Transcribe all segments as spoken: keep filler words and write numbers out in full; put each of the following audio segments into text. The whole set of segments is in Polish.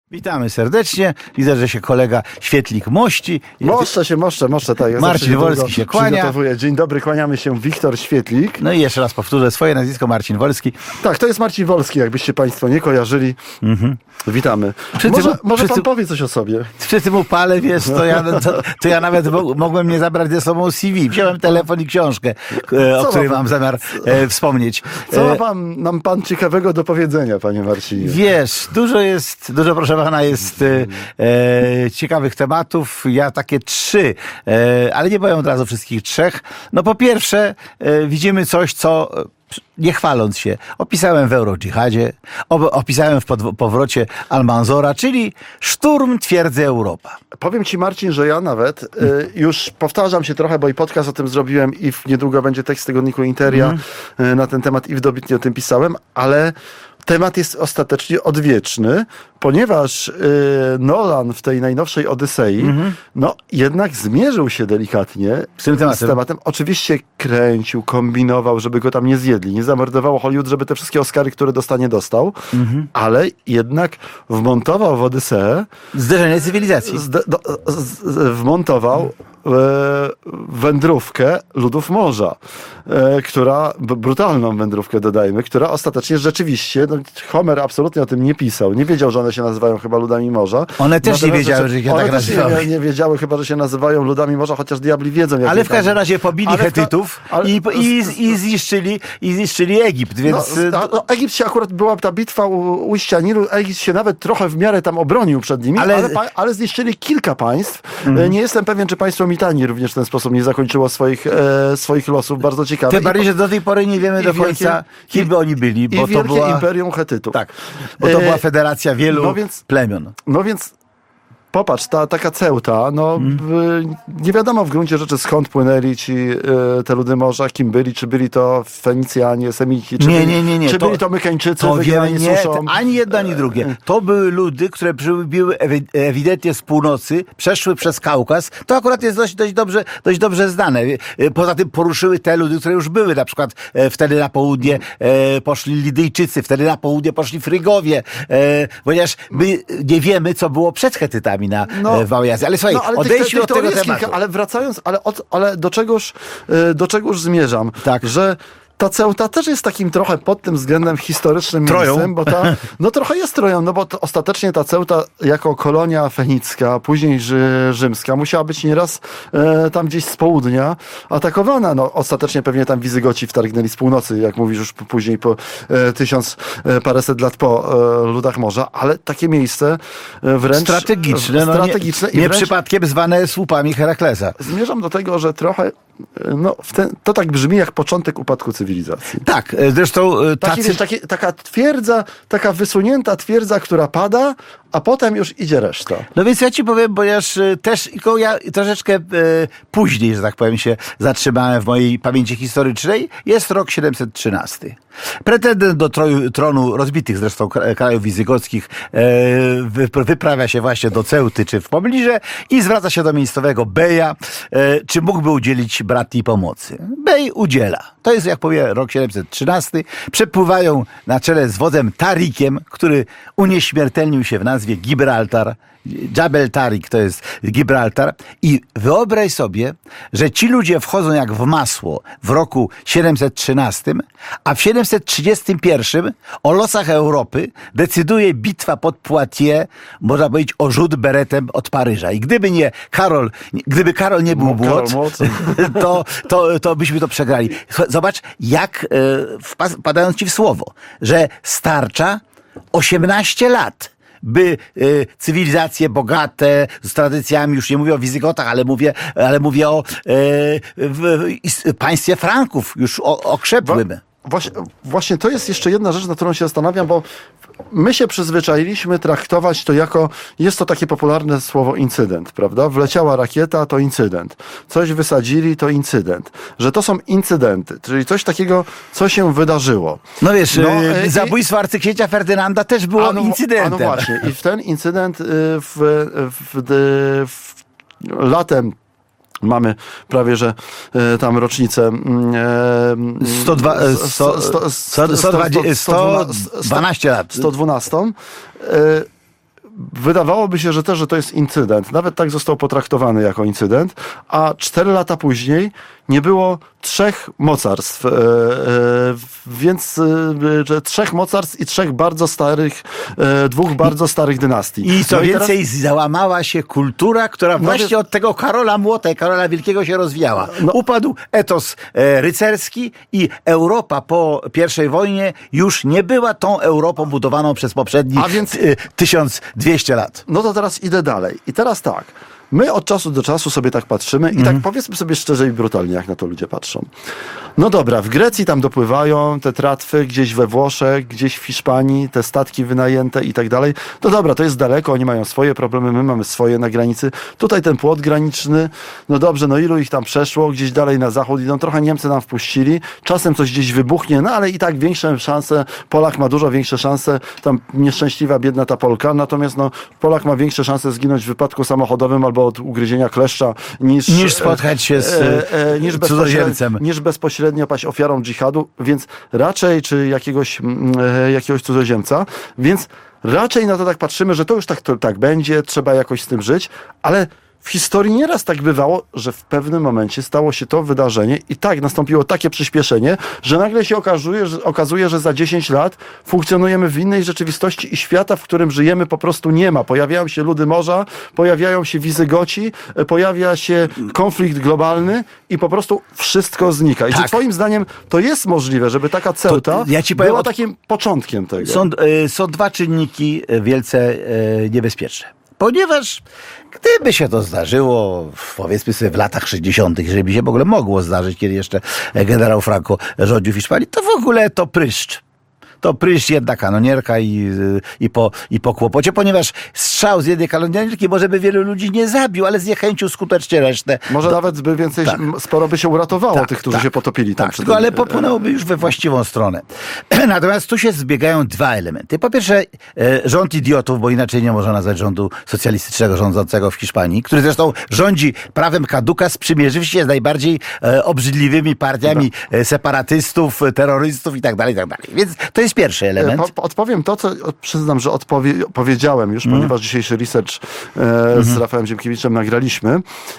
Witamy serdecznie. Widzę, że się kolega Świetlik mości. Moszczę się, moszczę, moszczę. Tak. Ja Marcin Wolski się kłania. Dzień dobry, kłaniamy się. Wiktor Świetlik. No i jeszcze raz powtórzę swoje nazwisko, Marcin Wolski. Tak, to jest Marcin Wolski, jakbyście państwo nie kojarzyli. Mhm. Witamy. Przy może tym, może przy pan tym, powie coś o sobie. Przy tym upale, wiesz, to ja, to, to ja nawet mogłem nie zabrać ze sobą C V. Wziąłem telefon i książkę, e, o której mam zamiar e, wspomnieć. Co ma pan, nam pan ciekawego do powiedzenia, panie Marcinie? Wiesz, dużo jest, dużo proszę pana jest e, e, ciekawych tematów. Ja takie trzy, e, ale nie powiem od razu wszystkich trzech. No po pierwsze, e, widzimy coś, co... nie chwaląc się, opisałem w Eurodżihadzie, opisałem w powrocie Almanzora, czyli szturm twierdzy Europa. Powiem ci, Marcin, że ja nawet y, już powtarzam się trochę, bo i podcast o tym zrobiłem i w, niedługo będzie tekst tygodniku Interia mm. y, na ten temat i w dobitnie o tym pisałem, ale temat jest ostatecznie odwieczny, ponieważ y, Nolan w tej najnowszej Odysei mm-hmm. no jednak zmierzył się delikatnie z tym tematem. Z tematem. Oczywiście kręcił, kombinował, żeby go tam nie zjedli, nie zamordowało Hollywood, żeby te wszystkie Oscary, które dostanie, dostał, mm-hmm. ale jednak wmontował w Odyseę zderzenie cywilizacji. Zde, do, z, wmontował e, wędrówkę ludów morza, e, która, brutalną wędrówkę dodajmy, która ostatecznie rzeczywiście, no, Homer absolutnie o tym nie pisał, nie wiedział, że one się nazywają chyba ludami morza. One też Natomiast, nie wiedziały, że się tak nazywały. Nie, nie wiedziały chyba, że się nazywają ludami morza, chociaż diabli wiedzą. Jak ale w każdym razie pobili ale Hetytów ta, ale, i, i, i, zniszczyli, i zniszczyli Egipt, więc... No, ta, no, Egipt się akurat, była ta bitwa u ujścia Nilu, Egipt się nawet trochę w miarę tam obronił przed nimi, ale, ale, ale zniszczyli kilka państw. Mm. Nie jestem pewien, czy państwo Mitanii również w ten sposób nie zakończyło swoich, e, swoich losów. Bardzo ciekawe. Tym bardziej, że do tej pory nie wiemy do końca, kim by oni byli. Bo I wielkie to była... imperium Hetytów. Tak, bo to była federacja wielu no więc, plemion. No więc popatrz, ta taka Ceuta, no mm. nie wiadomo w gruncie rzeczy skąd płynęli ci y, te ludy morza, kim byli, czy byli to Fenicjanie, Semici, czy, nie, byli, nie, nie, nie. czy to, byli to Mykeńczycy, to wygnani nie, suszą. Ani jedno, ani drugie. To były ludy, które przybyły ewidentnie z północy, przeszły przez Kaukaz. To akurat jest dość, dość, dobrze, dość dobrze znane. Poza tym poruszyły te ludy, które już były. Na przykład wtedy na południe poszli Lidyjczycy, wtedy na południe poszli Frygowie, ponieważ my nie wiemy, co było przed Hetytami na no, w Małej Azji. Ale słuchaj, no, ale odejdźmy tych, tych, od tego tematu. Ale wracając, ale, od, ale do czegoż, do czegoż zmierzam? Tak. Że ta Ceuta też jest takim trochę pod tym względem historycznym Troją. miejscem, bo ta, no trochę jest Troją, no bo to ostatecznie ta Ceuta jako kolonia fenicka, później ży, rzymska, musiała być nieraz e, tam gdzieś z południa atakowana. No ostatecznie pewnie tam Wizygoci wtargnęli z północy, jak mówisz już później po e, tysiąc e, paręset lat po e, ludach morza, ale takie miejsce e, wręcz strategiczne, e, strategiczne no nie, nie wręcz, przypadkiem zwane słupami Heraklesa. Zmierzam do tego, że trochę no, w ten, to tak brzmi jak początek upadku cywilizacji. Tak, zresztą tacy... Taki, wiesz, taki, taka twierdza, taka wysunięta twierdza, która pada, a potem już idzie reszta. No więc ja ci powiem, bo ja też tylko ja troszeczkę e, później, że tak powiem, się zatrzymałem w mojej pamięci historycznej. Jest rok siedemset trzynasty. Pretendent do troju, tronu rozbitych zresztą krajów wizygockich e, wyprawia się właśnie do Ceuty czy w pobliżu i zwraca się do miejscowego Beja, e, czy mógłby udzielić bratii pomocy. Bej udziela. To jest, jak powie, rok siedemset trzynasty. Przepływają na czele z wodzem Tarikiem, który unieśmiertelnił się w nazwie Gibraltar. Jabal Tarik to jest Gibraltar. I wyobraź sobie, że ci ludzie wchodzą jak w masło w roku siedemset trzynastym, a w siedemset trzydziestym pierwszym o losach Europy decyduje bitwa pod Poitiers, można powiedzieć o rzut beretem od Paryża. I gdyby nie Karol, gdyby Karol nie był Błot, to, to, to byśmy to przegrali. Zobacz, jak, wpadając ci w słowo, że starcza osiemnaście lat. By y, cywilizacje bogate, z tradycjami, już nie mówię o Wizygotach, ale mówię, ale mówię o y, w, w, państwie Franków, już o, okrzepłym. Właśnie, właśnie to jest jeszcze jedna rzecz, na którą się zastanawiam, bo my się przyzwyczailiśmy traktować to jako, jest to takie popularne słowo incydent, prawda? Wleciała rakieta, to incydent. Coś wysadzili, to incydent. Że to są incydenty, czyli coś takiego, co się wydarzyło. No wiesz, no, yy, zabójstwo arcyksięcia Ferdynanda też było no, incydentem. A no właśnie. I w ten incydent yy, w, w, w, w latem mamy prawie, że e, tam rocznicę e, sto dwanaście lat. sto dwanaście. E, wydawałoby się, że też, że to jest incydent. Nawet tak został potraktowany jako incydent, a cztery lata później nie było trzech mocarstw, e, e, więc e, że trzech mocarstw i trzech bardzo starych, e, dwóch bardzo starych dynastii. I co no więcej, i teraz... załamała się kultura, która No właśnie więc... od tego Karola Młota i Karola Wielkiego się rozwijała. No. Upadł etos e, rycerski i Europa po pierwszej wojnie już nie była tą Europą budowaną przez poprzednich A więc... e, tysiąc dwieście lat. No to teraz idę dalej. I teraz tak. My od czasu do czasu sobie tak patrzymy i tak powiedzmy sobie szczerze i brutalnie, jak na to ludzie patrzą. No dobra, w Grecji tam dopływają te tratwy, gdzieś we Włoszech, gdzieś w Hiszpanii, te statki wynajęte i tak dalej. No dobra, to jest daleko, oni mają swoje problemy, my mamy swoje na granicy. Tutaj ten płot graniczny, no dobrze, no ilu ich tam przeszło, gdzieś dalej na zachód idą, trochę Niemcy nam wpuścili, czasem coś gdzieś wybuchnie, no ale i tak większe szanse, Polak ma dużo większe szanse, tam nieszczęśliwa, biedna ta Polka, natomiast no Polak ma większe szanse zginąć w wypadku samochodowym albo od ugryzienia kleszcza niż, Niż spotkać się z e, e, niż cudzoziemcem. Niż bezpośrednio paść ofiarą dżihadu, więc raczej, czy jakiegoś, e, jakiegoś cudzoziemca, więc raczej na to tak patrzymy, że to już tak, to, tak będzie, trzeba jakoś z tym żyć, ale w historii nieraz tak bywało, że w pewnym momencie stało się to wydarzenie i tak nastąpiło takie przyspieszenie, że nagle się okazuje, że, okazuje, że za dziesięć lat funkcjonujemy w innej rzeczywistości i świata, w którym żyjemy, po prostu nie ma. Pojawiają się ludy morza, pojawiają się Wizygoci, pojawia się konflikt globalny i po prostu wszystko znika. I Tak. czy twoim zdaniem to jest możliwe, żeby taka Ceuta To ja ci powiem, była od- takim początkiem tego? Są, y, są dwa czynniki y, wielce y, niebezpieczne. Ponieważ gdyby się to zdarzyło, w- powiedzmy sobie w latach sześćdziesiątych, jeżeli by się w ogóle mogło zdarzyć, kiedy jeszcze generał Franco rządził w Hiszpanii, to w ogóle to pryszcz. To pryszcz jedna kanonierka i, i, po, i po kłopocie, ponieważ strzał z jednej kanonierki może by wielu ludzi nie zabił, ale zniechęcił skutecznie resztę. Może nawet by więcej, Tak. m, sporo by się uratowało Tak, tych, którzy tak, się potopili tam. Tak, przy tylko tym, ale e, popłynęłoby już we właściwą stronę. Natomiast tu się zbiegają dwa elementy. Po pierwsze, e, rząd idiotów, bo inaczej nie można nazwać rządu socjalistycznego rządzącego w Hiszpanii, który zresztą rządzi prawem kaduka, sprzymierzył się z najbardziej e, obrzydliwymi partiami e, separatystów, e, terrorystów i tak dalej, i tak dalej. Więc to jest pierwszy element. Po, odpowiem to, co przyznam, że odpowie, powiedziałem już, Mm. ponieważ dzisiejszy research e, Mm-hmm. z Rafałem Ziemkiewiczem nagraliśmy,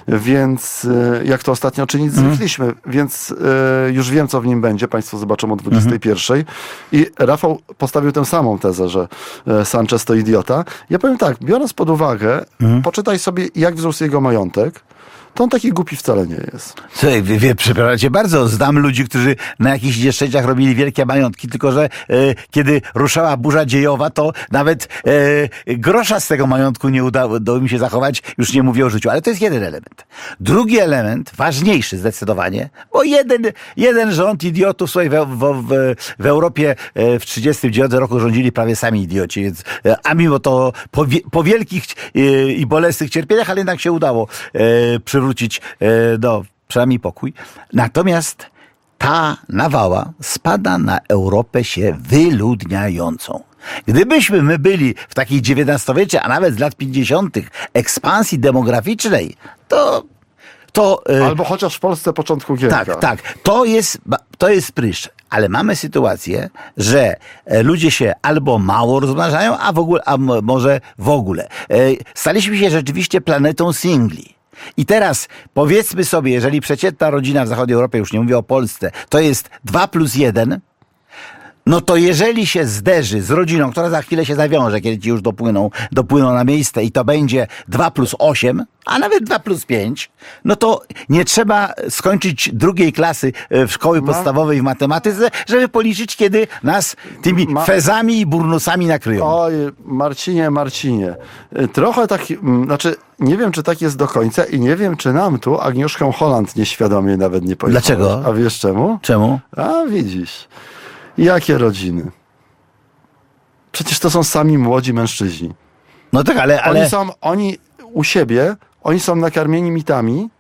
więc e, jak to ostatnio czynić Mm. zwykliśmy, więc e, już wiem, co w nim będzie. Państwo zobaczą o dwudziestej Mm-hmm. pierwszej. I Rafał postawił tę samą tezę, że e, Sanchez to idiota. Ja powiem tak, biorąc pod uwagę, Mm. poczytaj sobie, jak wzrósł jego majątek, to on taki głupi wcale nie jest. Słuchaj, wie, wie, przepraszam cię bardzo, znam ludzi, którzy na jakichś nieszczęściach robili wielkie majątki, tylko że e, kiedy ruszała burza dziejowa, to nawet e, grosza z tego majątku nie udało udało mi się zachować, już nie mówię o życiu, ale to jest jeden element. Drugi element, ważniejszy zdecydowanie, bo jeden, jeden rząd idiotów, słuchaj, w, w, w, w Europie e, w trzydziestym dziewiątym roku rządzili prawie sami idioci, więc, e, a mimo to po, wie, po wielkich e, i bolesnych cierpieniach, ale jednak się udało e, przywrócić e, no, przynajmniej pokój. Natomiast ta nawała spada na Europę się wyludniającą. Gdybyśmy my byli w takiej dziewiętnastowiecie, a nawet z lat pięćdziesiątych ekspansji demograficznej, to to e, Albo chociaż w Polsce początku giętka. tak, tak. To jest, to jest pryszcz. Ale mamy sytuację, że e, ludzie się albo mało rozmnażają, a w ogóle, a m- może w ogóle. E, Staliśmy się rzeczywiście planetą singli. I teraz powiedzmy sobie, jeżeli przeciętna rodzina w zachodniej Europie, już nie mówię o Polsce, to jest dwa plus jeden, no to jeżeli się zderzy z rodziną, która za chwilę się zawiąże, kiedy ci już dopłyną, dopłyną na miejsce i to będzie dwa plus osiem, a nawet dwa plus pięć, no to nie trzeba skończyć drugiej klasy e, w szkoły Ma- podstawowej w matematyce, żeby policzyć, kiedy nas tymi Ma- fezami i burnusami nakryją. Oj, Marcinie, Marcinie. Y, Trochę tak, mm, znaczy nie wiem, czy tak jest do końca i nie wiem, czy nam tu Agnieszkę Holland nieświadomie nawet nie pojechała. Dlaczego? A wiesz czemu? Czemu? A widzisz. Jakie rodziny? Przecież to są sami młodzi mężczyźni. No tak, ale... ale... Oni są, oni u siebie, oni są nakarmieni mitami,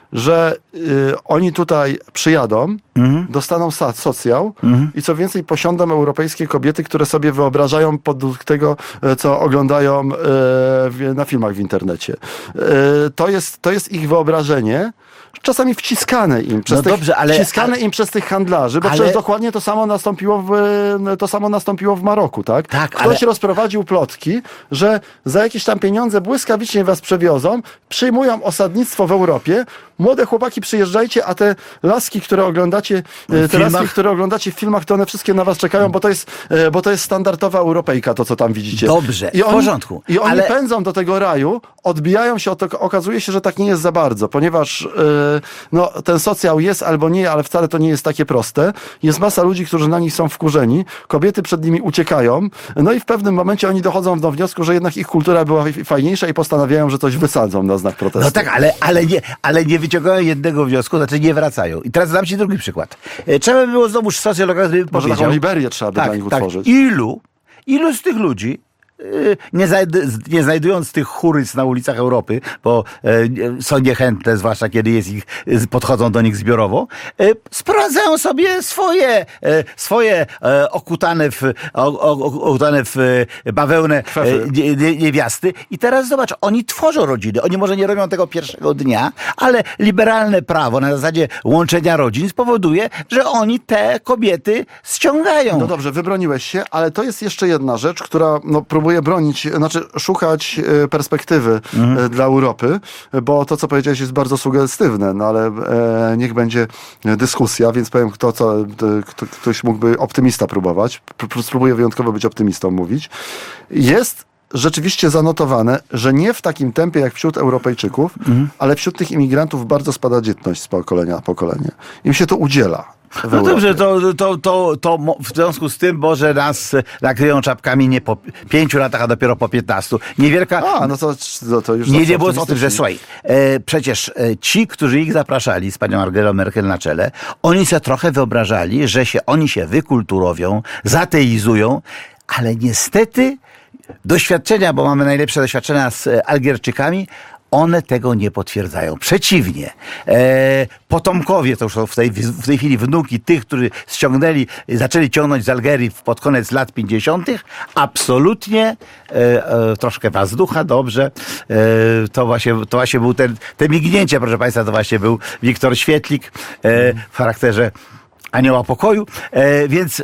że y, oni tutaj przyjadą, Mhm. dostaną sa- socjał Mhm. i co więcej posiądą europejskie kobiety, które sobie wyobrażają podług tego, e, co oglądają e, w, na filmach w internecie. E, to, jest, to jest ich wyobrażenie, czasami wciskane im przez No tych, dobrze, ale- wciskane ale- im przez tych handlarzy, bo ale- przecież dokładnie to samo nastąpiło w, to samo nastąpiło w Maroku, tak? Tak, Ktoś ale- rozprowadził plotki, że za jakieś tam pieniądze błyskawicznie was przewiozą, przyjmują osadnictwo w Europie, młode chłopaki przyjeżdżajcie, a te laski, które oglądacie, e, te filmach? laski, które oglądacie w filmach, to one wszystkie na was czekają, bo to jest, e, bo to jest standardowa Europejka, to co tam widzicie. Dobrze, I w oni, porządku, I oni ale- pędzą do tego raju, odbijają się od tego, okazuje się, że tak nie jest za bardzo, ponieważ e, no, ten socjał jest albo nie, ale wcale to nie jest takie proste. Jest masa ludzi, którzy na nich są wkurzeni, kobiety przed nimi uciekają, no i w pewnym momencie oni dochodzą do wniosku, że jednak ich kultura była fajniejsza i postanawiają, że coś wysadzą na znak protestu. No tak, ale, ale, nie, ale nie wyciągają jednego wniosku, znaczy nie wracają. I teraz dam ci drugi przykład. E, Trzeba by było znowuż socjologa, żeby Może powiedział... taką Liberię trzeba by tak, dla nich tak, utworzyć. Ilu, ilu z tych ludzi, y, nie, znajd- nie znajdując tych churyc na ulicach Europy, bo e, są niechętne, zwłaszcza kiedy jest ich, y, podchodzą do nich zbiorowo, e, sprowadzają sobie swoje, e, swoje e, okutane w, o, o, okutane w e, bawełnę e, Kwefy. nie, nie, niewiasty. I teraz zobacz, oni tworzą rodziny. Oni może nie robią tego pierwszego dnia, ale liberalne prawo na zasadzie łączenia rodzin spowoduje, że oni te kobiety ściągają. No dobrze, wybroniłeś się, ale to jest jeszcze jedna rzecz, która no, próbuje bronić, znaczy szukać e, perspektywy e, dla Europy, bo to, co powiedziałeś, jest bardzo sugestywne, no ale e, niech będzie dyskusja, więc powiem to, co e, kto, ktoś mógłby optymista próbować. Pr- Spróbuję wyjątkowo być optymistą mówić. Jest rzeczywiście zanotowane, że nie w takim tempie jak wśród Europejczyków, ale wśród tych imigrantów bardzo spada dzietność z pokolenia na pokolenie. Im się to udziela. w No Europie. dobrze, to, to, to, to mo- w związku z tym może nas e, nakryją czapkami nie po pięciu latach, a dopiero po piętnastu. Niewielka... A, no to, to, to już Nie, zawsze nie było o tym, że optymistycznie. słuchaj, e, przecież e, ci, którzy ich zapraszali z panią Angelą Merkel na czele, oni sobie trochę wyobrażali, że się oni się wykulturowią, zateizują, ale niestety doświadczenia, bo mamy najlepsze doświadczenia z e, Algierczykami, one tego nie potwierdzają. Przeciwnie, e, potomkowie, to już są w tej, w tej chwili wnuki tych, którzy ściągnęli, zaczęli ciągnąć z Algerii pod koniec lat pięćdziesiątych, absolutnie e, e, troszkę pazducha, dobrze. E, to, właśnie, to właśnie był ten, te mignięcie, proszę Państwa, to właśnie był Wiktor Świetlik e, w charakterze anioła pokoju, e, więc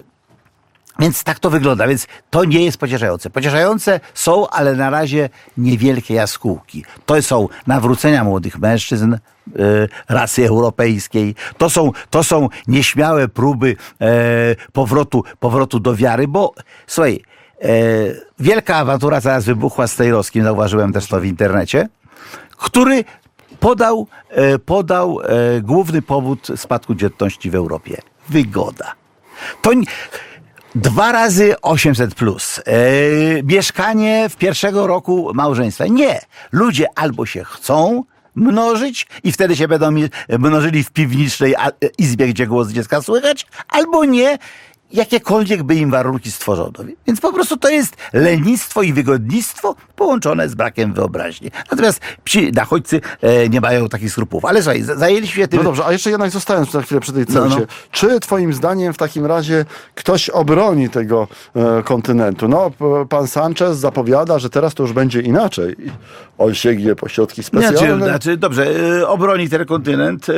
Więc tak to wygląda, więc to nie jest pocieszające. Pocieszające są, ale na razie niewielkie jaskółki. To są nawrócenia młodych mężczyzn e, rasy europejskiej. To są, to są nieśmiałe próby e, powrotu, powrotu do wiary, bo słuchaj, e, wielka awantura zaraz wybuchła z Stejrowskim, zauważyłem też to w internecie, który podał, e, podał e, główny powód spadku dzietności w Europie. Wygoda. To nie... Dwa razy osiemset plus. Yy, mieszkanie w pierwszego roku małżeństwa. Nie. Ludzie albo się chcą mnożyć i wtedy się będą mi- mnożyli w piwnicznej a- izbie, gdzie głos dziecka słychać, albo nie. Jakiekolwiek by im warunki stworzono. Więc po prostu to jest lenistwo i wygodnictwo połączone z brakiem wyobraźni. Natomiast ci nachodźcy e, nie mają takich skrupów. Ale słuchaj, z- zajęliśmy się tym... No dobrze, a jeszcze jednak zostając na chwilę przy tej No, celcie. no. Czy twoim zdaniem w takim razie ktoś obroni tego e, kontynentu? No, p- pan Sanchez zapowiada, że teraz to już będzie inaczej. I on sięgnie po środki specjalne. Znaczy, znaczy, dobrze, e, obroni ten kontynent. E,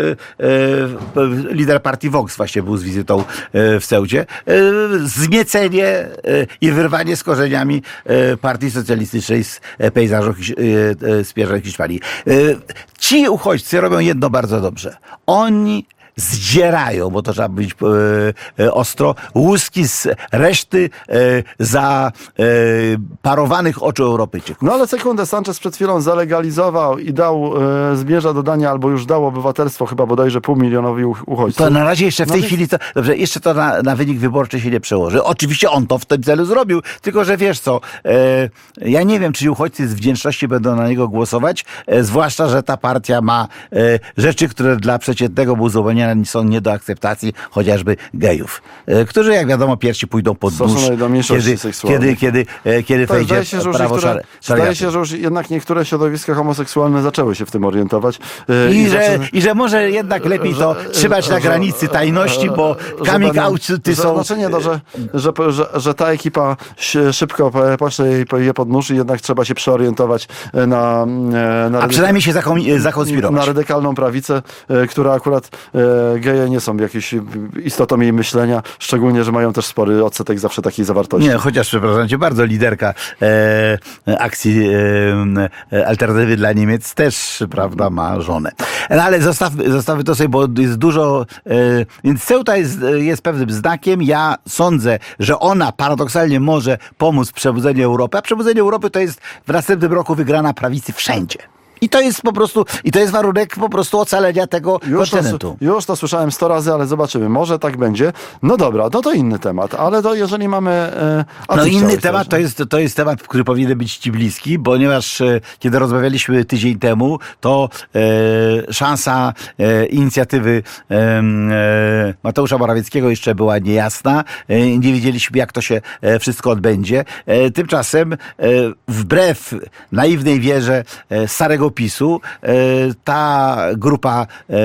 e, lider partii Vox właśnie był z wizytą e, w Ceucie. E, zmiecenie e, i wyrwanie z korzeniami e, partii socjalistycznej z e, pejzażu Hisz- e, e, z pierzej Hiszpanii. E, ci uchodźcy robią jedno bardzo dobrze. Oni zdzierają, bo to trzeba być e, e, ostro, łuski z reszty e, za e, parowanych oczu Europejczyków. No ale sekundę, Sanchez przed chwilą zalegalizował i dał, e, zmierza do dania, albo już dał obywatelstwo chyba bodajże półmilionowi uch- uchodźców. To na razie jeszcze w No tej więc- chwili, to, dobrze, jeszcze to na, na wynik wyborczy się nie przełoży. Oczywiście on to w tym celu zrobił, tylko że wiesz co, e, ja nie wiem, czy uchodźcy z wdzięczności będą na niego głosować, e, zwłaszcza, że ta partia ma e, rzeczy, które dla przeciętnego muzułmanina rozwiązania są nie do akceptacji, chociażby gejów, którzy, jak wiadomo, pierwsi pójdą pod nóż, kiedy, kiedy, kiedy, kiedy tak, wejdzie się, że prawo niektóre, szar, Zdaje się, że już jednak niektóre środowiska homoseksualne zaczęły się w tym orientować. I, I, że, zaczyna... I że może jednak lepiej to że, trzymać na granicy tajności, bo coming outy są... Znaczenie to, że, że, że, że ta ekipa szybko poszła je pod nóż i jednak trzeba się przeorientować na... na A przynajmniej się zakonspirować. Na radykalną prawicę, która akurat geje nie są jakąś istotą jej myślenia, szczególnie, że mają też spory odsetek zawsze takiej zawartości. Nie, chociaż, przepraszam cię bardzo, liderka e, akcji e, Alternatywy dla Niemiec też, prawda, ma żonę. No ale zostawmy, zostawmy to sobie, bo jest dużo... E, więc Ceuta jest, jest pewnym znakiem. Ja sądzę, że ona paradoksalnie może pomóc w przebudzeniu Europy, a przebudzenie Europy to jest w następnym roku wygrana prawicy wszędzie. I to jest po prostu, i to jest warunek po prostu ocalenia tego już kontynentu. To, już to słyszałem sto razy, ale zobaczymy. Może tak będzie. No dobra, no to inny temat, ale to jeżeli mamy... E, no inny temat to jest, to jest temat, który powinien być ci bliski, ponieważ e, kiedy rozmawialiśmy tydzień temu, to e, szansa e, inicjatywy e, e, Mateusza Morawieckiego jeszcze była niejasna. E, nie wiedzieliśmy, jak to się e, wszystko odbędzie. E, tymczasem e, wbrew naiwnej wierze e, starego PiSu, ta grupa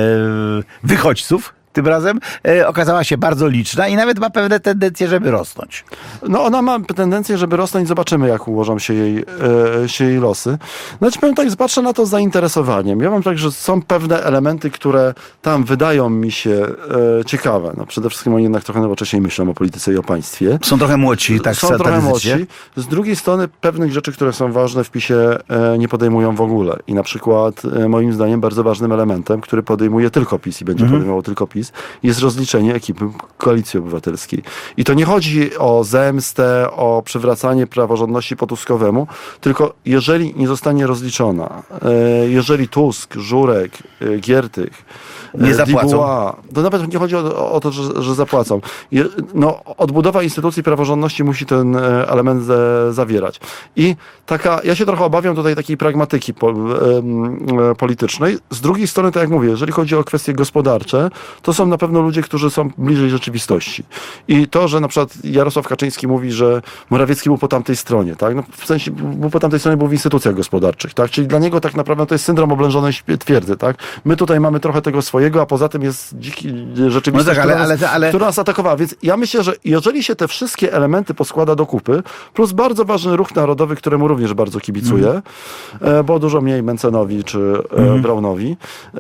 wychodźców tym razem e, okazała się bardzo liczna i nawet ma pewne tendencje, żeby rosnąć. No ona ma tendencję, żeby rosnąć. Zobaczymy, jak ułożą się jej, e, się jej losy. Znaczy powiem tak, patrzę na to z zainteresowaniem. Ja mam tak, że są pewne elementy, które tam wydają mi się e, ciekawe. No, przede wszystkim oni jednak trochę nowocześnie myślą o polityce i o państwie. Są trochę młodsi, tak? Są trochę młodsi. Z drugiej strony pewnych rzeczy, które są ważne w PiSie e, nie podejmują w ogóle. I na przykład e, moim zdaniem bardzo ważnym elementem, który podejmuje tylko PiS i będzie mhm. podejmował tylko PiS, jest rozliczenie ekipy Koalicji Obywatelskiej. I to nie chodzi o zemstę, o przywracanie praworządności po Tuskowemu, tylko jeżeli nie zostanie rozliczona, jeżeli Tusk, Żurek, Giertych, nie zapłacą. Dubois, to nawet nie chodzi o, o to, że, że zapłacą. No, odbudowa instytucji praworządności musi ten element zawierać. I taka, ja się trochę obawiam tutaj takiej pragmatyki po, e, politycznej. Z drugiej strony, tak jak mówię, jeżeli chodzi o kwestie gospodarcze, to są na pewno ludzie, którzy są bliżej rzeczywistości. I to, że na przykład Jarosław Kaczyński mówi, że Morawiecki był po tamtej stronie, tak? No, w sensie był po tamtej stronie, był w instytucjach gospodarczych, tak? Czyli dla niego tak naprawdę to jest syndrom oblężonej twierdzy, tak? My tutaj mamy trochę tego swojego, a poza tym jest dziki rzeczywistość, no tak, ale, która, nas, ale, ale... która nas atakowała. Więc ja myślę, że jeżeli się te wszystkie elementy poskłada do kupy, plus bardzo ważny ruch narodowy, któremu również bardzo kibicuję, mm. bo dużo mniej Mencenowi czy mm. Braunowi,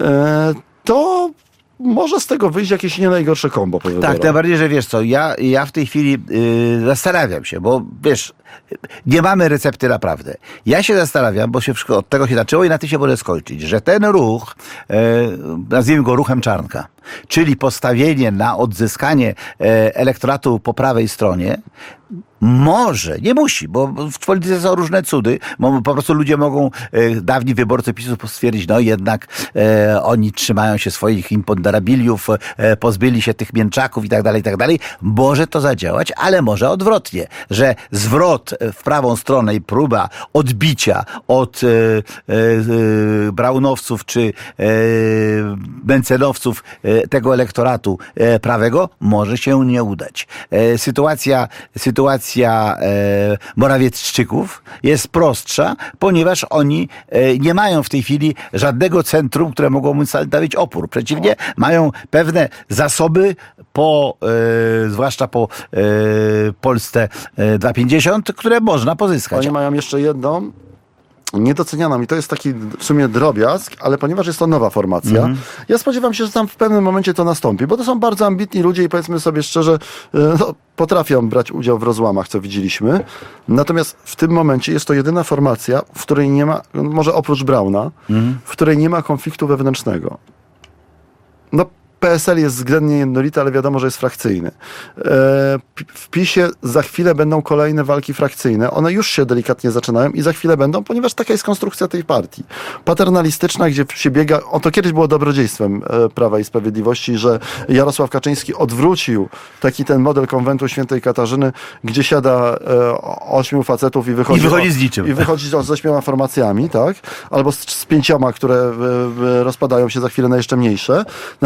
to może z tego wyjść jakieś nie najgorsze kombo. Tak, tym bardziej, że wiesz co, ja, ja w tej chwili yy, zastanawiam się, bo wiesz, nie mamy recepty naprawdę. Ja się zastanawiam, bo się wszystko od tego się zaczęło i na tym się może skończyć, że ten ruch, yy, nazwijmy go ruchem Czarnka, czyli postawienie na odzyskanie yy, elektoratu po prawej stronie, może, nie musi, bo w polityce są różne cudy, bo po prostu ludzie mogą, e, dawni wyborcy PiSu stwierdzić, no jednak e, oni trzymają się swoich imponderabiliów, e, pozbyli się tych mięczaków i tak dalej, i tak dalej. Może to zadziałać, ale może odwrotnie, że zwrot w prawą stronę i próba odbicia od e, e, Braunowców czy e, Mencenowców e, tego elektoratu e, prawego może się nie udać. E, sytuacja, sytuacja E, Morawiecczyków jest prostsza, ponieważ oni e, nie mają w tej chwili żadnego centrum, które mogło mu stawić opór. Przeciwnie, mają pewne zasoby po, e, zwłaszcza po e, Polsce e, dwieście pięćdziesiąt, które można pozyskać. Oni mają jeszcze jedną niedocenianą i to jest taki w sumie drobiazg, ale ponieważ jest to nowa formacja, mm. ja spodziewam się, że tam w pewnym momencie to nastąpi, bo to są bardzo ambitni ludzie i powiedzmy sobie szczerze, no, potrafią brać udział w rozłamach, co widzieliśmy. Natomiast w tym momencie jest to jedyna formacja, w której nie ma, może oprócz Brauna, mm. w której nie ma konfliktu wewnętrznego. No, P S L jest względnie jednolity, ale wiadomo, że jest frakcyjny. W PiSie za chwilę będą kolejne walki frakcyjne. One już się delikatnie zaczynają i za chwilę będą, ponieważ taka jest konstrukcja tej partii. Paternalistyczna, gdzie się biega... O, to kiedyś było dobrodziejstwem Prawa i Sprawiedliwości, że Jarosław Kaczyński odwrócił taki ten model konwentu Świętej Katarzyny, gdzie siada ośmiu facetów i wychodzi... I wychodzi z niczym. I wychodzi z ośmioma formacjami, tak? Albo z, z pięcioma, które rozpadają się za chwilę na jeszcze mniejsze. Natomiast w tym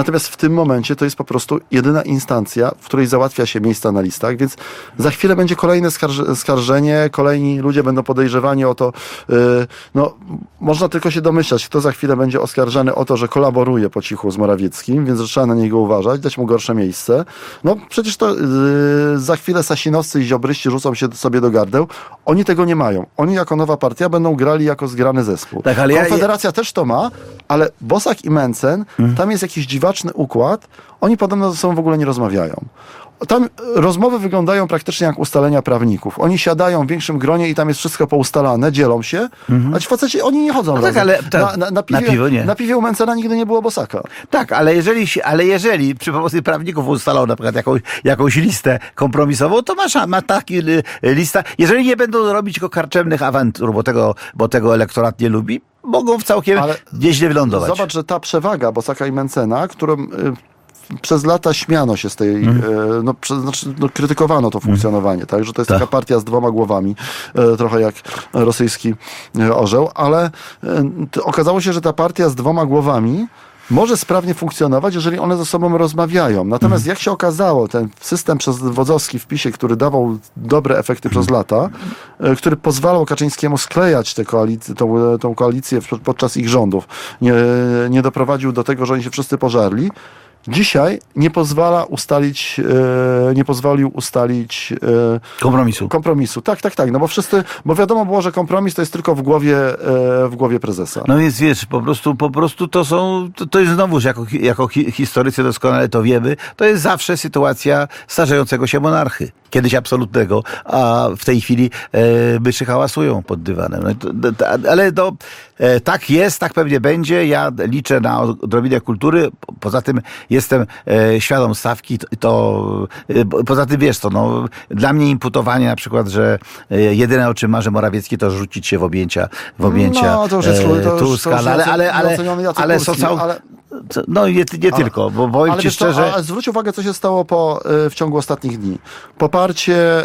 tym momencie to jest po prostu jedyna instancja, w której załatwia się miejsca na listach, więc za chwilę będzie kolejne skarż- skarżenie, kolejni ludzie będą podejrzewani o to, yy, no można tylko się domyślać, kto za chwilę będzie oskarżany o to, że kolaboruje po cichu z Morawieckim, więc trzeba na niego uważać, dać mu gorsze miejsce. No przecież to yy, za chwilę sasinowscy i ziobryści rzucą się sobie do gardeł. Oni tego nie mają. Oni jako nowa partia będą grali jako zgrany zespół. Tak, ale Konfederacja ja... też to ma, ale Bosak i Mencen, hmm. tam jest jakiś dziwaczny układ. Oni podobno ze sobą w ogóle nie rozmawiają. Tam rozmowy wyglądają praktycznie jak ustalenia prawników. Oni siadają w większym gronie i tam jest wszystko poustalane, dzielą się, mm-hmm. a ci faceci, oni nie chodzą no razem. tak, ale ta, na, na, na, piwie, na piwo nie. Na piwie u Mencena nigdy nie było Bosaka. Tak, ale jeżeli, ale jeżeli przy pomocy prawników ustalą na przykład jakąś, jakąś listę kompromisową, to ma, ma taki lista. Jeżeli nie będą robić tylko karczemnych awantur, bo tego, bo tego elektorat nie lubi, mogą w całkiem ale nieźle wylądować. Zobacz, że ta przewaga Bosaka i Mencena, którą... Y, przez lata śmiano się z tej, mm. e, no, przez, znaczy, no, krytykowano to funkcjonowanie, mm. tak, że to jest tak. taka partia z dwoma głowami, e, trochę jak rosyjski e, orzeł, ale e, to okazało się, że ta partia z dwoma głowami może sprawnie funkcjonować, jeżeli one ze sobą rozmawiają. Natomiast mm. jak się okazało, ten system przedwodzowski w PiSie, który dawał dobre efekty mm. przez lata, e, który pozwalał Kaczyńskiemu sklejać tę koalicję, tą, tą koalicję podczas ich rządów, nie, nie doprowadził do tego, że oni się wszyscy pożarli, dzisiaj nie pozwala ustalić, e, nie pozwolił ustalić e, kompromisu. kompromisu. Tak, tak, tak. No bo wszyscy, bo wiadomo było, że kompromis to jest tylko w głowie, e, w głowie prezesa. No więc wiesz, po prostu, po prostu to są, to, to jest znowuż, jako, jako hi, historycy doskonale to wiemy, to jest zawsze sytuacja starzejącego się monarchy. Kiedyś absolutnego, a w tej chwili e, myszy hałasują pod dywanem. No, to, to, ale to, e, tak jest, tak pewnie będzie. Ja liczę na odrobinę kultury. Poza tym jestem e, świadom stawki. To, to e, poza tym wiesz to, no, dla mnie imputowanie na przykład, że e, jedyne o czym marzy Morawiecki to rzucić się w objęcia, w objęcia no, to już jest, e, to już, Tuska. to już ale, ale, ale, ale są cał... ale... No nie, nie ale, tylko, bo powiem ale ci szczerze... To, a zwróć uwagę, co się stało po, w ciągu ostatnich dni. Poparcie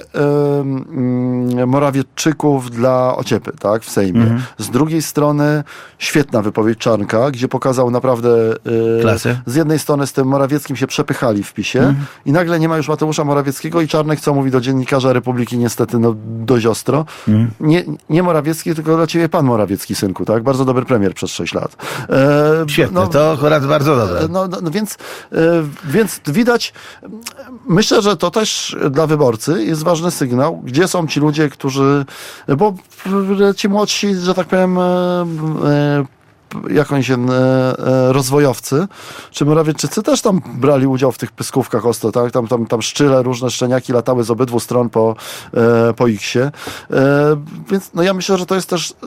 y, Morawiecczyków dla Ociepy, tak, w Sejmie. Mm-hmm. Z drugiej strony świetna wypowiedź Czarnka, gdzie pokazał naprawdę y, z jednej strony z tym Morawieckim się przepychali w PiSie mm-hmm. i nagle nie ma już Mateusza Morawieckiego i Czarnek, co mówi do dziennikarza Republiki, niestety no, dość ostro. Mm-hmm. Nie, nie Morawiecki, tylko dla ciebie pan Morawiecki, synku, tak? Bardzo dobry premier przez sześć lat. E, Świetne, no, to akurat bardzo dobre. No, no, no więc, y, więc widać, myślę, że to też dla wyborcy jest ważny sygnał, gdzie są ci ludzie, którzy, bo ci młodsi, że tak powiem, y, y, jak oni się, e, rozwojowcy, czy Morawiecczycy też tam brali udział w tych pyskówkach ostro, tak? Tam, tam, tam szczyle, różne szczeniaki latały z obydwu stron po, e, po X-ie. E, więc no ja myślę, że to jest też e,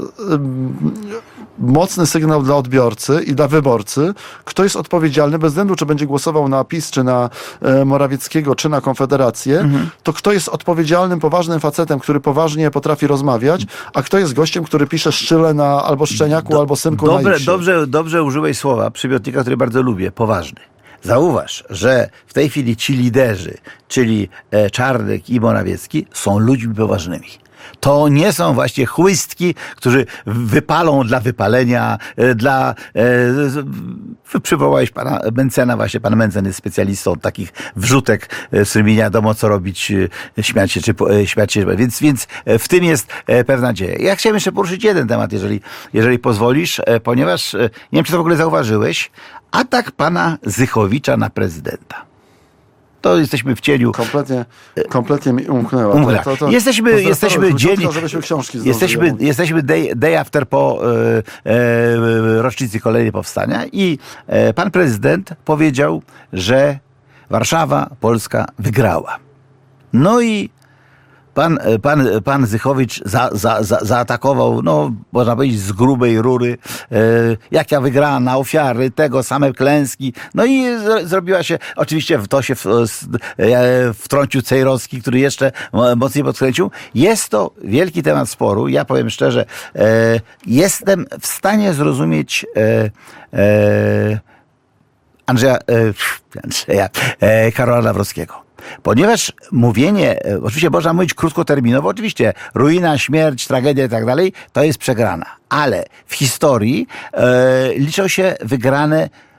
mocny sygnał dla odbiorcy i dla wyborcy, kto jest odpowiedzialny, bez względu, czy będzie głosował na PiS, czy na e, Morawieckiego, czy na Konfederację, mhm. to kto jest odpowiedzialnym, poważnym facetem, który poważnie potrafi rozmawiać, a kto jest gościem, który pisze szczyle na albo szczeniaku, Do, albo synku dobre, na Dobrze, dobrze użyłeś słowa, przymiotnika, który bardzo lubię, poważny. Zauważ, że w tej chwili ci liderzy, czyli e, Czarnek i Morawiecki, są ludźmi poważnymi. To nie są właśnie chłystki, którzy wypalą dla wypalenia, dla... E, przywołałeś pana Mencena, właśnie pan Mencen jest specjalistą od takich wrzutek, z którymi nie wiadomo co robić, śmiać się, czy śmiać się. Więc, więc w tym jest pewna nadzieja. Ja chciałem jeszcze poruszyć jeden temat, jeżeli, jeżeli pozwolisz, ponieważ, nie wiem, czy to w ogóle zauważyłeś, atak pana Zychowicza na prezydenta. To jesteśmy w cieniu. Kompletnie, kompletnie mi umknęła. umknęła. To, to, jesteśmy to jesteśmy dzień, żebyśmy książki jesteśmy, jesteśmy day, day after po e, e, rocznicy kolejnej powstania i e, pan prezydent powiedział, że Warszawa, Polska wygrała. No i Pan, pan, pan Zychowicz za, za, za, zaatakował, no, można powiedzieć, z grubej rury, e, jak ja wygrałam na ofiary, tego, same klęski. No i z, zrobiła się, oczywiście w to się w, e, wtrącił Cejrowski, który jeszcze mocniej podkręcił. Jest to wielki temat sporu. Ja powiem szczerze, e, jestem w stanie zrozumieć e, e, Andrzeja, e, Andrzeja e, Karola Nawrockiego. Ponieważ mówienie, oczywiście można mówić krótkoterminowo, oczywiście ruina, śmierć, tragedia i tak dalej, to jest przegrana. Ale w historii e, liczą się wygrane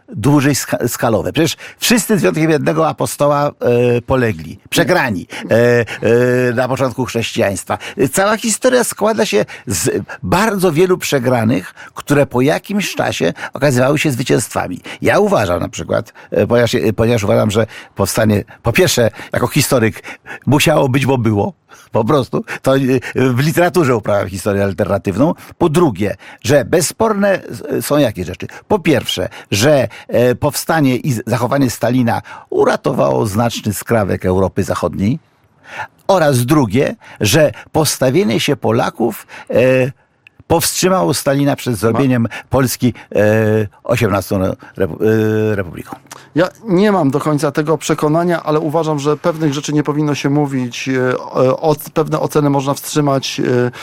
dłużej ska- skalowe. Przecież wszyscy z wyjątkiem jednego apostoła e, polegli, przegrani e, e, na początku chrześcijaństwa. Cała historia składa się z bardzo wielu przegranych, które po jakimś czasie okazywały się zwycięstwami. Ja uważam na przykład, e, ponieważ, ponieważ uważam, że powstanie, po pierwsze, jako historyk musiało być, bo było. Po prostu. To w literaturze uprawiam historię alternatywną. Po drugie, że bezsporne są jakie rzeczy? Po pierwsze, że powstanie i zachowanie Stalina uratowało znaczny skrawek Europy Zachodniej. Oraz drugie, że postawienie się Polaków e, powstrzymało Stalina przed zrobieniem Polski e, osiemnastą repu, e, republiką. Ja nie mam do końca tego przekonania, ale uważam, że pewnych rzeczy nie powinno się mówić. O, pewne oceny można wstrzymać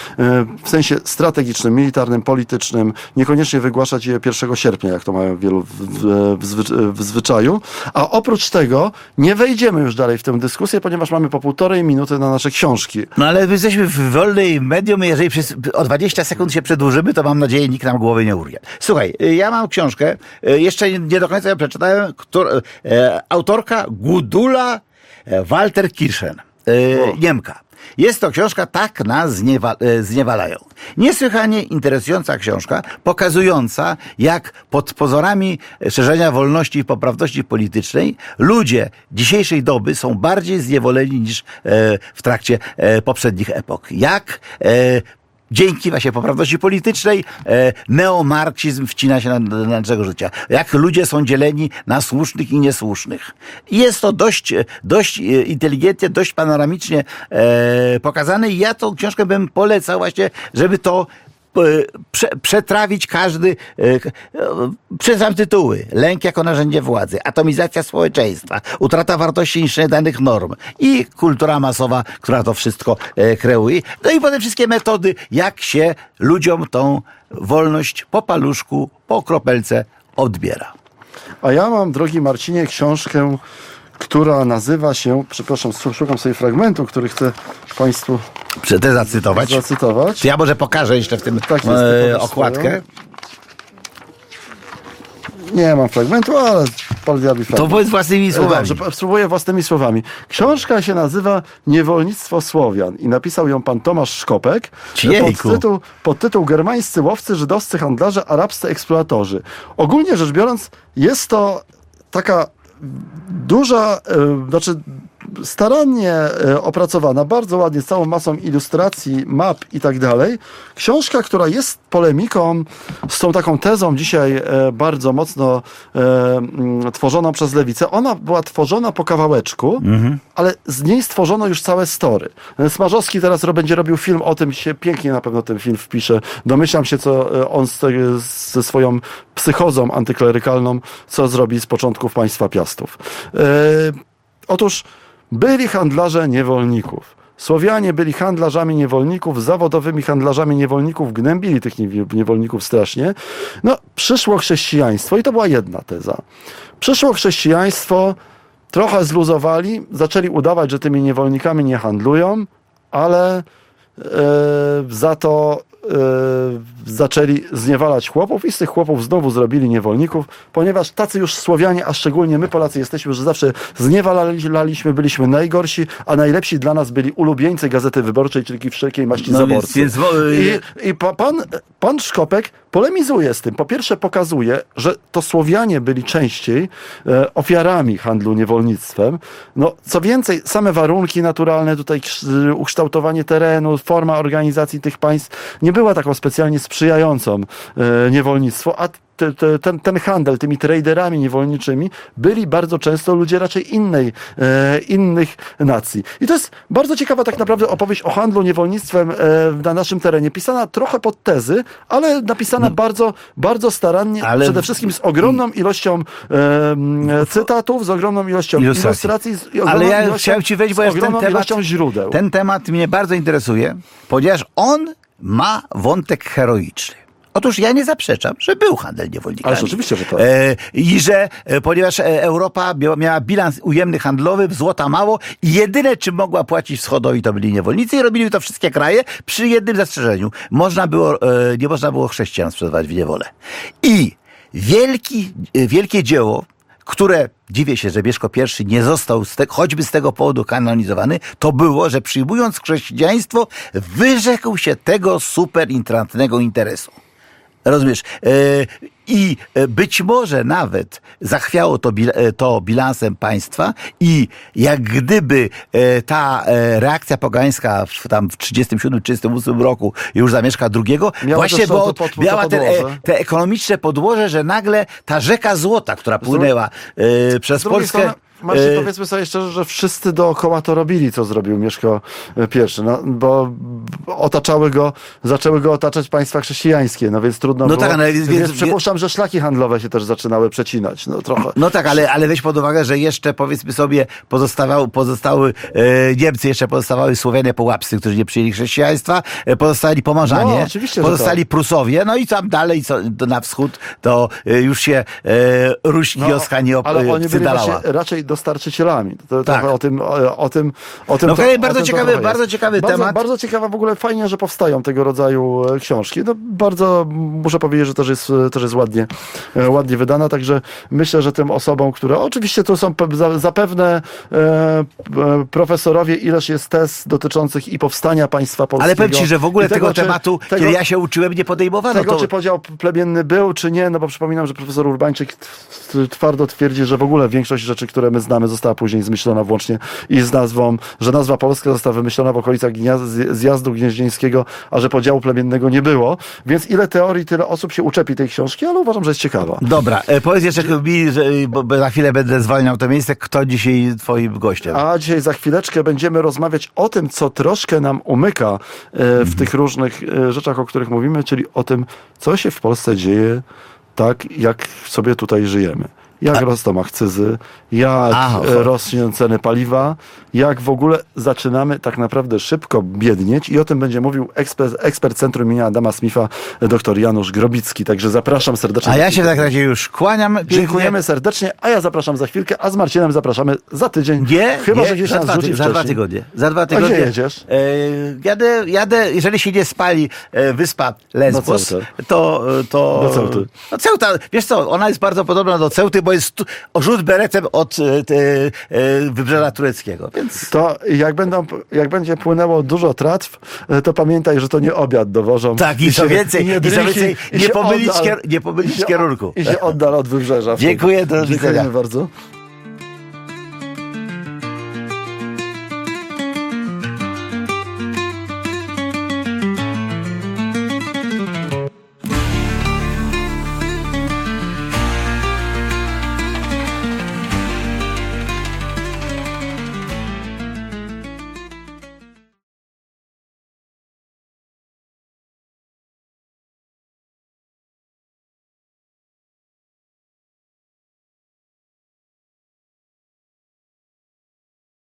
w sensie strategicznym, militarnym, politycznym. Niekoniecznie wygłaszać je pierwszego sierpnia, jak to mają wielu w, w, w, w zwyczaju. A oprócz tego nie wejdziemy już dalej w tę dyskusję, ponieważ mamy po półtorej minuty na nasze książki. No ale my jesteśmy w wolnej medium, jeżeli przez, o dwadzieścia sekund się przedłużymy, to mam nadzieję, nikt nam głowy nie urwie. Słuchaj, ja mam książkę, jeszcze nie do końca ją przeczytałem, która, e, autorka Gudula Walter Kirchen, e, Niemka. Jest to książka Tak nas zniewa, e, zniewalają. Niesłychanie interesująca książka, pokazująca, jak pod pozorami szerzenia wolności i poprawności politycznej ludzie dzisiejszej doby są bardziej zniewoleni niż e, w trakcie e, poprzednich epok. Jak e, dzięki właśnie poprawności politycznej e, neomarksizm wcina się na, na naszego życia. Jak ludzie są dzieleni na słusznych i niesłusznych. I jest to dość, dość inteligentnie, dość panoramicznie e, pokazane i ja tą książkę bym polecał właśnie, żeby to Prze, przetrawić każdy, przeczytam tytuły: Lęk jako narzędzie władzy, atomizacja społeczeństwa, utrata wartości i niszczenie danych norm i kultura masowa, która to wszystko kreuje. No i potem wszystkie metody, jak się ludziom tą wolność po paluszku, po kropelce odbiera. A ja mam, drogi Marcinie, książkę, która nazywa się, przepraszam, szukam sobie fragmentu, który chcę Państwu Chcę zacytować. zacytować. To ja może pokażę jeszcze w tym Tak jest, e, okładkę. Nie mam fragmentu, ale pan diabli fragment. To powiedz własnymi słowami. Dobrze, spróbuję własnymi słowami. Książka się nazywa Niewolnictwo Słowian i napisał ją pan Tomasz Szkopek. Jejku. Pod tytuł, pod tytuł Germańscy łowcy, żydowscy handlarze, arabscy eksploatorzy. Ogólnie rzecz biorąc, jest to taka duża, e, znaczy starannie e, opracowana, bardzo ładnie, z całą masą ilustracji, map i tak dalej. Książka, która jest polemiką z tą taką tezą dzisiaj e, bardzo mocno e, m, tworzoną przez lewicę. Ona była tworzona po kawałeczku, mhm. ale z niej stworzono już całe story. Smarzowski teraz ro, będzie robił film o tym, się pięknie na pewno ten film wpisze. Domyślam się, co on z, ze swoją psychozą antyklerykalną, co zrobi z początków państwa Piastów. E, otóż byli handlarze niewolników. Słowianie byli handlarzami niewolników, zawodowymi handlarzami niewolników, gnębili tych niewolników strasznie. No, przyszło chrześcijaństwo i to była jedna teza. Przyszło chrześcijaństwo, trochę zluzowali, zaczęli udawać, że tymi niewolnikami nie handlują, ale e, za to e, zaczęli zniewalać chłopów i z tych chłopów znowu zrobili niewolników, ponieważ tacy już Słowianie, a szczególnie my Polacy jesteśmy, że zawsze zniewalaliśmy, byliśmy najgorsi, a najlepsi dla nas byli ulubieńcy Gazety Wyborczej, czyli wszelkiej maści no zaborcy. Więc, więc... I, i pa, pan, pan Szkopek polemizuje z tym. Po pierwsze pokazuje, że to Słowianie byli częściej e, ofiarami handlu niewolnictwem. No, co więcej, same warunki naturalne, tutaj ukształtowanie terenu, forma organizacji tych państw nie była taką specjalnie sprzyjającą e, niewolnictwu, a te, te, ten, ten handel tymi traderami niewolniczymi byli bardzo często ludzie raczej innej, e, innych nacji. I to jest bardzo ciekawa tak naprawdę opowieść o handlu niewolnictwem e, na naszym terenie. Pisana trochę pod tezy, ale napisana no. bardzo, bardzo starannie, ale... przede wszystkim z ogromną ilością e, cytatów, z ogromną ilością ilustracji, ilustracji z ogromną ale ja ilością, chciałem ci wejść, bo ja ten temat, ilością źródeł. Ten temat mnie bardzo interesuje, ponieważ on ma wątek heroiczny. Otóż ja nie zaprzeczam, że był handel niewolnikami. Ale oczywiście, że tak. E, I że, e, ponieważ Europa miała bilans ujemny handlowy, złota mało i jedyne, czym mogła płacić wschodowi, to byli niewolnicy i robili to wszystkie kraje przy jednym zastrzeżeniu. Można było, e, nie można było chrześcijan sprzedawać w niewolę. I wielki, wielkie dzieło, które, dziwię się, że Mieszko I nie został z te, choćby z tego powodu kanonizowany, to było, że przyjmując chrześcijaństwo, wyrzekł się tego superintratnego interesu. Rozumiesz? I być może nawet zachwiało to, to bilansem państwa i jak gdyby ta reakcja pogańska w, tam w trzydziestym siódmym trzydziestym ósmym roku już za Mieszka drugiego miała właśnie bo to pod, miała to te, te ekonomiczne podłoże, że nagle ta rzeka złota, która płynęła e, przez Polskę... Strony, Marcin, e... powiedzmy sobie szczerze, że wszyscy dookoła to robili, co zrobił Mieszko I, no, bo otaczały go, zaczęły go otaczać państwa chrześcijańskie, no więc trudno no było. Tak, ale, więc, więc przypuszczam, że szlaki handlowe się też zaczynały przecinać. No, trochę. no tak, ale, ale weź pod uwagę, że jeszcze powiedzmy sobie pozostawał, pozostały e, Niemcy, jeszcze pozostawały Słowianie połapscy, którzy nie przyjęli chrześcijaństwa, e, pozostali Pomarzanie, no, oczywiście, pozostali Prusowie, no i tam dalej co, to na wschód to e, już się e, Ruś kioska nie op- Ale oni byli właśnie raczej dostarczycielami. To, tak. o tym, o, o tym, o tym no, to, bardzo, o tym ciekawy, to bardzo ciekawy bardzo, temat. Bardzo ciekawa w ogóle, fajnie, że powstają tego rodzaju książki. No, bardzo muszę powiedzieć, że też jest, też jest ładnie, ładnie wydana, także myślę, że tym osobom, które oczywiście to są zapewne e, profesorowie, ileż jest tez dotyczących i powstania państwa polskiego. Ale powiem ci, że w ogóle tego, tego tematu, czy, kiedy ja się uczyłem, nie podejmowano. Tego, to... czy podział plemienny był, czy nie, no bo przypominam, że profesor Urbańczyk twardo twierdzi, że w ogóle większość rzeczy, które my znamy, została później zmyślona włącznie i z nazwą, że nazwa polska została wymyślona w okolicach gniazd, zjazdu gnieźnieńskiego, a że podziału plemiennego nie było. Więc ile teorii, tyle osób się uczepi tej książki, ale uważam, że jest ciekawa. Dobra, e, powiedz jeszcze mi, że, bo za chwilę będę zwalniał to miejsce, kto dzisiaj twoim gościem? A dzisiaj za chwileczkę będziemy rozmawiać o tym, co troszkę nam umyka e, w mm. tych różnych e, rzeczach, o których mówimy, czyli o tym, co się w Polsce dzieje tak, jak sobie tutaj żyjemy. Jak A... rosną akcyzy, jak A, rosną ceny paliwa, jak w ogóle zaczynamy tak naprawdę szybko biednieć i o tym będzie mówił ekspert, ekspert Centrum imienia Adama Smitha, dr Janusz Grobicki. Także zapraszam serdecznie. A ja się w takim razie już kłaniam. Dziękujemy serdecznie, a ja zapraszam za chwilkę, a z Marcinem zapraszamy za tydzień. Nie, Chyba, nie, że gdzieś za, nas dwa, rzuci za dwa tygodnie. Za dwa tygodnie. A gdzie jedziesz? E, jadę, jadę, jeżeli się nie spali e, wyspa Lesbos, no to... to do Ceuty. No Ceuta, wiesz co, ona jest bardzo podobna do Ceuty, bo jest tu, rzut beretem od e, te, e, wybrzeża tureckiego. Więc... To jak, będą, jak będzie płynęło dużo tratw, to pamiętaj, że to nie obiad dowożą. Tak, i, i co więcej, i, nie, i co więcej, i nie pomylić, oddal, kier, nie pomylić i się, kierunku. I się oddal od wybrzeża. Dziękuję, do Dziękujemy bardzo.